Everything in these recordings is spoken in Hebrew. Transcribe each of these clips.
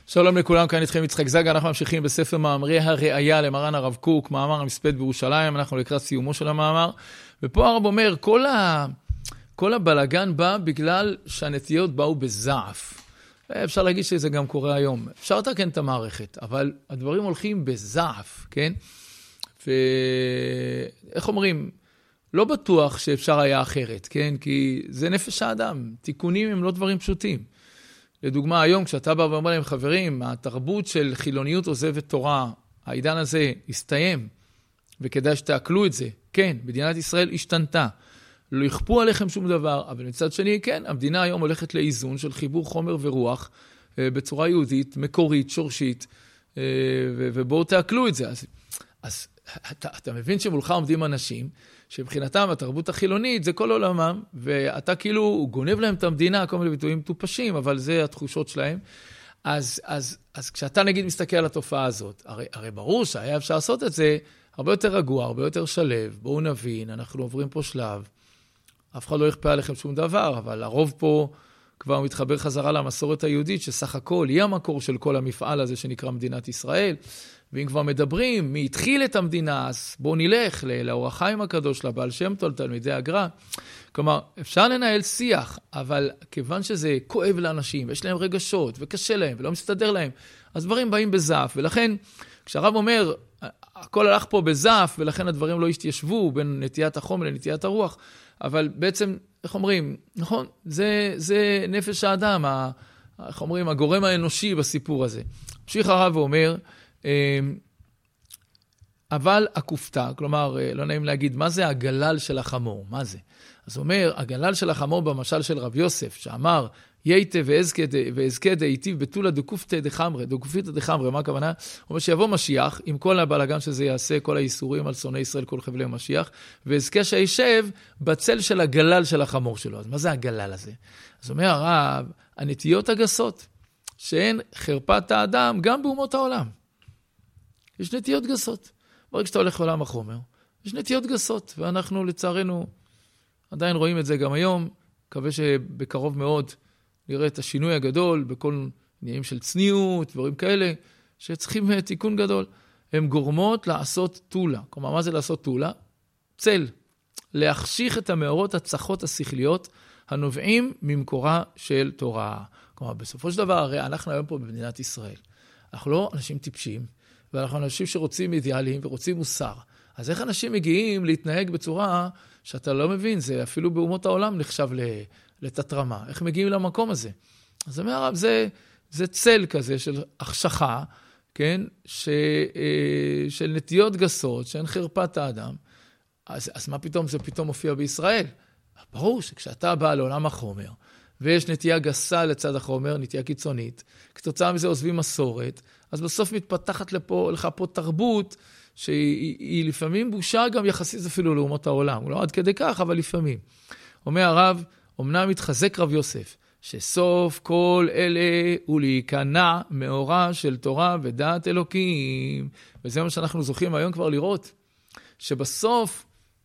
שלום לכולם, כאן איתכם יצחק זג, אנחנו ממשיכים בספר מאמרי הראייה למרן הרב קוק, מאמר המספד בירושלים, אנחנו לקראת סיומו של המאמר, ופה הרב אומר, כל הבלגן בא בגלל שהנטיות באו בזעף. אפשר להגיד שזה גם קורה היום. אפשר לתקן את המערכת, אבל הדברים הולכים בזעף, כן? ואיך אומרים? לא בטוח שאפשר היה אחרת, כן? כי זה נפש האדם. תיקונים הם לא דברים פשוטים. לדוגמה, היום כשאתה בא ואומר להם, חברים, התרבות של חילוניות עוזבת תורה, העידן הזה הסתיים, וכדאי שתעכלו את זה. כן, מדינת ישראל השתנתה. לא יכפו עליכם שום דבר, אבל מצד שני, כן, המדינה היום הולכת לאיזון של חיבור חומר ורוח, בצורה יהודית, מקורית, שורשית, ובואו תעכלו את זה. אז אתה מבין שמולך עומדים אנשים, שבחינתם התרבות החילונית זה כל עולמם, ואתה כאילו גונב להם את המדינה, כל מיני ביטויים טופשים, אבל זה התחושות שלהם. אז כשאתה נגיד מסתכל על התופעה הזאת, הרי ברור שהיה אפשר לעשות את זה הרבה יותר רגוע, הרבה יותר שלב, בואו נבין, אנחנו עוברים פה שלב, אף אחד לא יכפה עליכם שום דבר, אבל הרוב פה כבר מתחבר חזרה למסורת היהודית, שסך הכל היא המקור של כל המפעל הזה שנקרא מדינת ישראל, ואם כבר מדברים, מי התחיל את המדינה, אז בואו נלך לאור החיים הקדוש, לבעל שם טוב, תלמידי הגר"א. כלומר, אפשר לנהל שיח, אבל כיוון שזה כואב לאנשים, יש להם רגשות, וקשה להם, ולא מסתדר להם, אז דברים באים בזעף, ולכן, כשהרב אומר, הכל הלך פה בזעף, ולכן הדברים לא השתיישבו בין נטיית החום לנטיית הרוח, אבל בעצם, איך אומרים, נכון, זה נפש האדם, איך אומרים, הגורם האנושי בסיפור הזה. ממשיך הרב ואומר, אבל הכופתה, כלומר, לא נעים להגיד, מה זה הגלל של החמור? מה זה? אז הוא אומר, הגלל של החמור במשל של רב יוסף, שאמר, ייתה ואזכה דהיטיב בתולה דקופתא דחמרא, דקופיתא דחמרא, מה הכוונה? הוא אומר שיבוא משיח, עם כל הבלגן שזה יעשה, כל האיסורים על שונאי ישראל, כל חבלי משיח, ואזכה שישב בצל של הגלל של החמור שלו. אז מה זה הגלל הזה? אז אומר הרב, הנטיות הגסות, שהן חרפת האדם גם באומות העולם. יש נטיות גסות. ברגע שאתה הולך לעולם החומר, יש נטיות גסות, ואנחנו לצערנו עדיין רואים את זה גם היום, מקווה שבקרוב מאוד נראה את השינוי הגדול בכל עניינים של צניעות, דברים כאלה, שצריכים תיקון גדול. הן גורמות לעשות תולה. כלומר, מה זה לעשות תולה? צל. להחשיך את המאורות הצחות השכליות, הנובעים ממקורה של תורה. כלומר, בסופו של דבר, הרי אנחנו היום פה במדינת ישראל. אנחנו לא אנשים טיפשים, ואנחנו אנשים שרוצים אידיאלים ורוצים מוסר. אז איך אנשים מגיעים להתנהג בצורה שאתה לא מבין, זה אפילו באומות העולם נחשב לתתרמה. איך מגיעים למקום הזה? אז אומר הרב, זה צל כזה של החשכה, כן? של נטיות גסות, שהן חרפת האדם. אז מה פתאום זה פתאום מופיע בישראל? ברור שכשאתה בא לעולם החומר, ויש נטייה גסה לצד החומר, נטייה קיצונית, כתוצאה מזה עוזבים מסורת, אז בסוף מתפתחת לך פה תרבות, שהיא לפעמים בושה גם יחסית אפילו לאומות העולם. לא עד כדי כך, אבל לפעמים. אומר הרב, אמנם מתחזק רב יוסף, שסוף כל אלה הוא להיכנע מאורה של תורה ודעת אלוקים. וזה מה שאנחנו זוכים היום כבר לראות, שבסוף,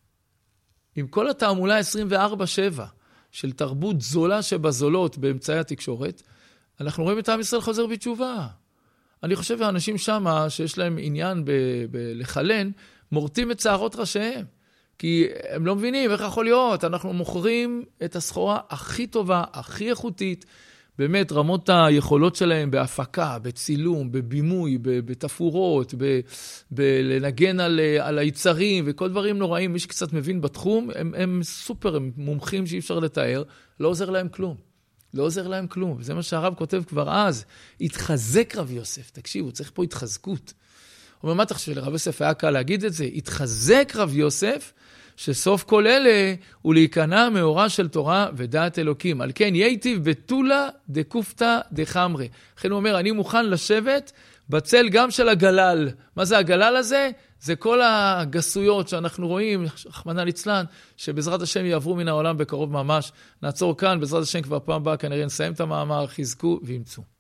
עם כל התעמולה 24/7, של תרבות זולה שבזולות באמצעי התקשורת, אנחנו רואים את עם ישראל חוזר בתשובה. אני חושב שהאנשים שם, שיש להם עניין לחלן, מורטים את שערות ראשיהם. כי הם לא מבינים איך יכול להיות. אנחנו מוכרים את הסחורה הכי טובה, הכי איכותית, באמת רמות היכולות שלהם בהפקה, בצילום, בבימוי, בתפורות, בלנגן על היצרים וכל דברים נוראים. מי שקצת מבין בתחום, הם סופר, הם מומחים שאי אפשר לתאר, לא עוזר להם כלום. לא עוזר להם כלום. וזה מה שהרב כותב כבר אז. התחזק רב יוסף. תקשיבו, צריך פה התחזקות. הוא אומר, מה אתה חושב, לרב יוסף היה קל להגיד את זה? התחזק רב יוסף, שסוף כל אלה הוא להיכנע מאורה של תורה ודעת אלוקים. על כן, ייטיב בתולה דקופתא דחמרא. לכן הוא אומר, אני מוכן לשבת בצל גם של הגלל. מה זה הגלל הזה? זה כל הגסויות שאנחנו רואים, רחמנא ליצלן, שבעזרת השם יעברו מן העולם בקרוב ממש. נעצור כאן, בעזרת השם כבר פעם הבאה, כנראה נסיים את המאמר, חזקו וימצאו.